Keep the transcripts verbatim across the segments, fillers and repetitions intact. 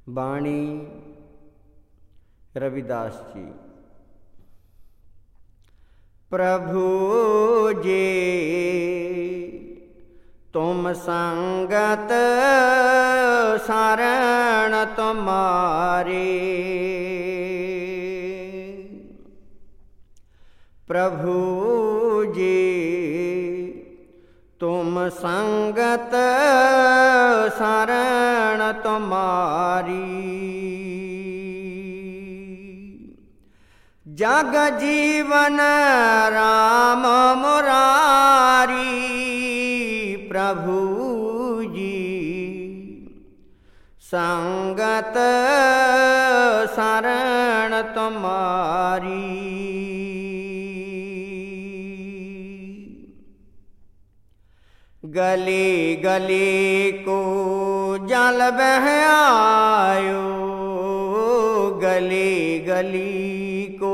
वाणी रविदास जी। प्रभु जी तुम संगत शरण तुम्हारी, प्रभु जी तुम संगत शरण तुम्हारी। जग जीवन राम मुरारी, प्रभु जी संगत शरण तुम्हारी। गली गली को जल बह आयो, गली गली को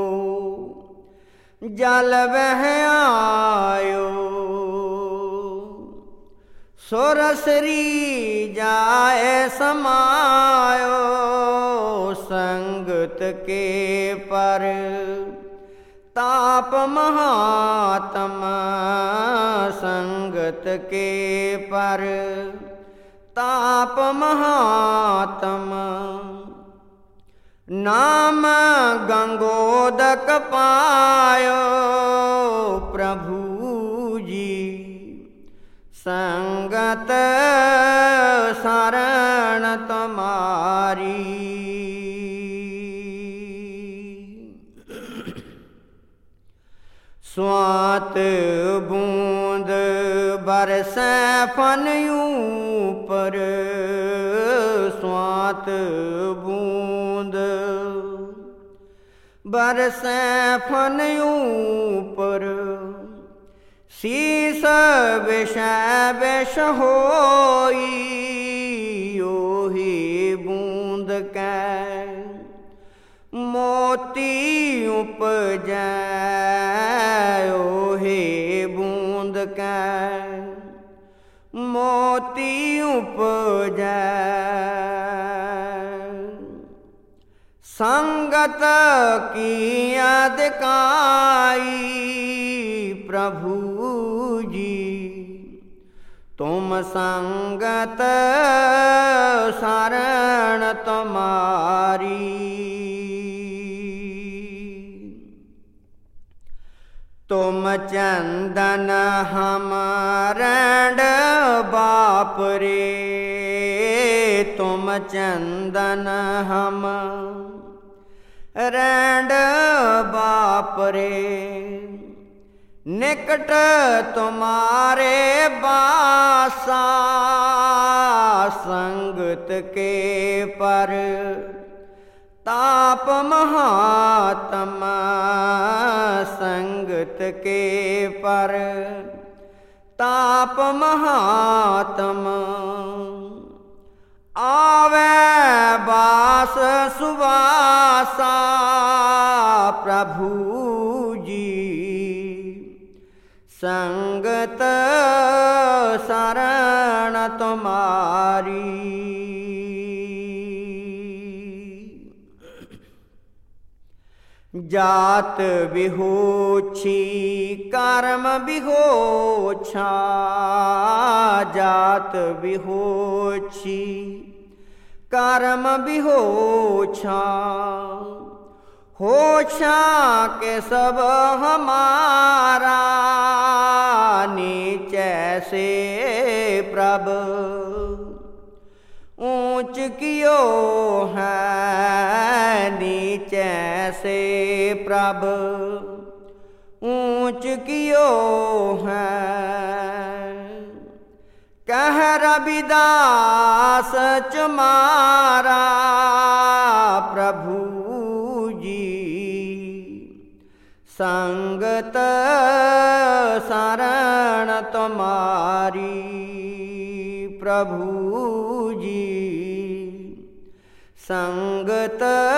जल बह आयो। सुरसरी जाए समायो, संगत के पर ताप महात्मा, संगत के पर ताप महात्मा। नाम गंगोदक पायो, प्रभु जी संगत शरण तुम्हारी। स्वात बूंद बरसै फन ऊपर, स्वात बूंद बरसै फन ऊपर। शीस विषय विष होई, ओही बूंद कै मोती उपजै, ओहे बूंद कै मोती उपजै। संगत की अधिकाई, प्रभु जी तुम संगत शरण तुम्हारी। तुम चंदन हम रैंड बाप रे, तुम चंदन हम रैंड बाप रे। निकट तुम्हारे बासा, संगत के पर ताप महात्मा, संगत के पर ताप महात्मा। आवे बास सुवासा, प्रभु जी संगत शरण तुम्हारी। जात बिहोछी कर्म बिहोछा, जात बिहोछी कर्म बिहोछा। होछा के सब हमारा, नीचे से प्रभ ऊंच कियो है, नीचे से प्रभ ऊंच कियो है। कह रविदास चमारा, प्रभु संगत शरण तुम्हारी। प्रभु जी संगत